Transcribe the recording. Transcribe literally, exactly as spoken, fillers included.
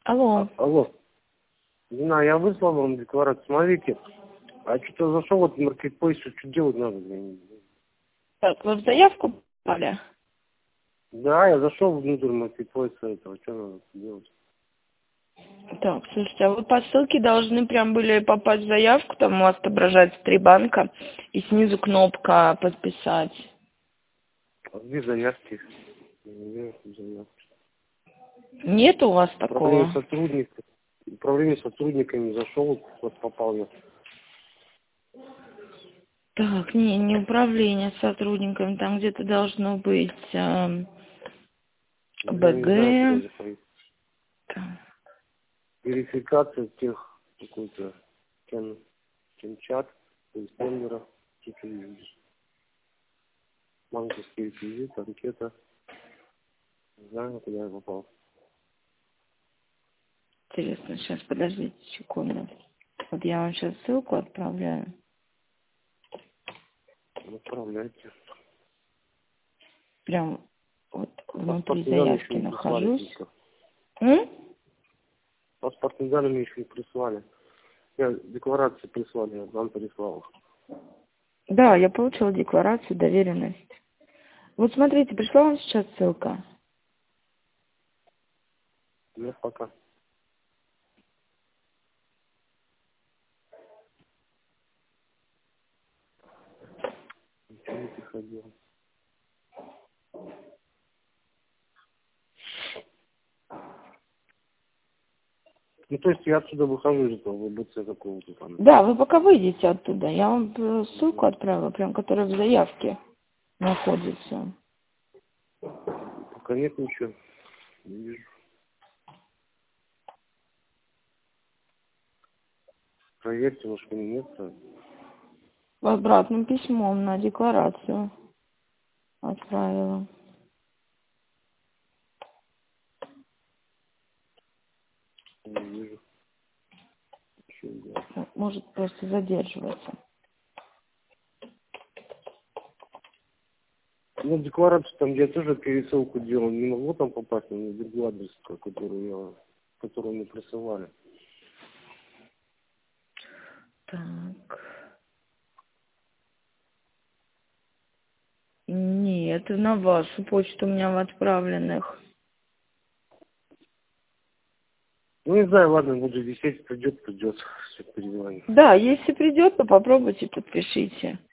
Алло. А, алло. Не знаю, я выслал вам декларацию. Смотрите, а что-то зашел вот в маркетплейс, что делать надо? Так, вы в заявку попали? Да, я зашел внутрь маркетплейса этого, что надо делать? Так, слушайте, а вы по ссылке должны прям были попасть в заявку, там у вас отображается три банка, и снизу кнопка «Подписать». А где заявки? Где заявки? Нет у вас Управление такого? сотрудников. Управление сотрудниками зашел, вот попал я. Так, не, не управление сотрудниками, там где-то должно быть эм, Я не знаю, куда БГ. заходить. Так, Верификация тех какой-то тем, тем чат, то есть тендера, что-то видишь. Банковский реквизит, анкета. Не знаю, куда я попал. интересно, сейчас, подождите секунду. Вот я вам сейчас ссылку отправляю. Отправляйте. Прям вот внутри Паспортные данные еще заявки не прислали нахожусь. только. М? Паспортные данные еще не прислали. Я декларации прислали, я вам прислал. Да, я получила декларацию, доверенность. Вот смотрите, пришла вам сейчас ссылка. Нет, пока. Ничего не приходило. Ну, то есть я отсюда выхожу из этого ВБЦ какого-то там. Да, вы пока выйдете оттуда. Я вам э, ссылку отправила, прям которая в заявке находится. Пока нет ничего. Не вижу. Проверьте, может, нет. Обратным письмом на декларацию отправила. Не вижу. Ничего не делаю. Может просто задерживаться. Ну, декларацию там я тоже пересылку делал. Не могу там попасть на другой адрес, который я, который мне присылали. Так. Нет, на вашу почту у меня в отправленных. Ну, не знаю, ладно, буду висеть, придет, придет. Все, перезвоню. Да, если придет, то попробуйте, подпишите.